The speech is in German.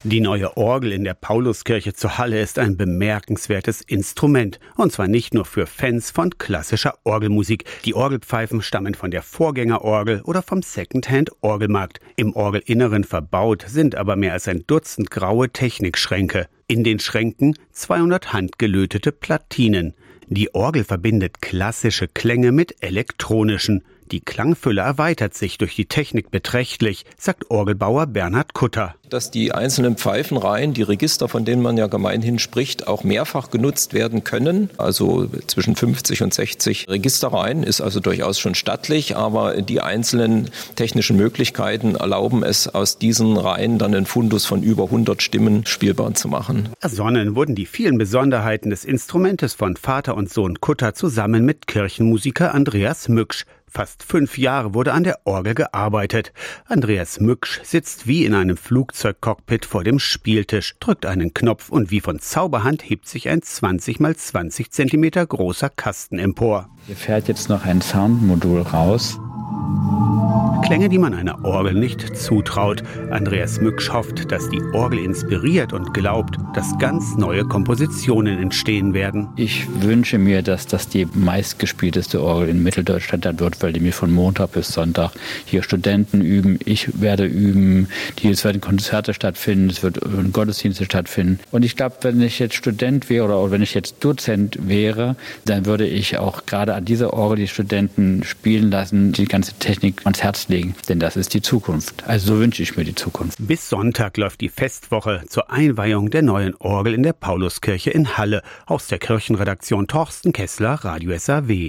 Die neue Orgel in der Pauluskirche zu Halle ist ein bemerkenswertes Instrument. Und zwar nicht nur für Fans von klassischer Orgelmusik. Die Orgelpfeifen stammen von der Vorgängerorgel oder vom Secondhand-Orgelmarkt. Im Orgelinneren verbaut sind aber mehr als ein Dutzend graue Technikschränke. In den Schränken 200 handgelötete Platinen. Die Orgel verbindet klassische Klänge mit elektronischen. Die Klangfülle erweitert sich durch die Technik beträchtlich, sagt Orgelbauer Bernhard Kutter. Dass die einzelnen Pfeifenreihen, die Register, von denen man ja gemeinhin spricht, auch mehrfach genutzt werden können. Also zwischen 50 und 60 Registerreihen ist also durchaus schon stattlich, aber die einzelnen technischen Möglichkeiten erlauben es, aus diesen Reihen dann einen Fundus von über 100 Stimmen spielbar zu machen. Ersonnen wurden die vielen Besonderheiten des Instrumentes von Vater und Sohn Kutter zusammen mit Kirchenmusiker Andreas Mücksch. Fast 5 Jahre wurde an der Orgel gearbeitet. Andreas Mücksch sitzt wie in einem Flugzeugcockpit vor dem Spieltisch, drückt einen Knopf und wie von Zauberhand hebt sich ein 20 x 20 Zentimeter großer Kasten empor. Hier fährt jetzt noch ein Soundmodul raus. Klänge, die man einer Orgel nicht zutraut. Andreas Mücksch hofft, dass die Orgel inspiriert und glaubt, dass ganz neue Kompositionen entstehen werden. Ich wünsche mir, dass das die meistgespielteste Orgel in Mitteldeutschland wird, weil die mir von Montag bis Sonntag hier Studenten üben. Ich werde üben, es werden Konzerte stattfinden, es wird Gottesdienste stattfinden. Und ich glaube, wenn ich jetzt Student wäre oder wenn ich jetzt Dozent wäre, dann würde ich auch gerade an dieser Orgel die Studenten spielen lassen, die ganze Technik ans Herz legen. Denn das ist die Zukunft. Also so wünsche ich mir die Zukunft. Bis Sonntag läuft die Festwoche zur Einweihung der neuen Orgel in der Pauluskirche in Halle. Aus der Kirchenredaktion Thorsten Kessler, Radio SAW.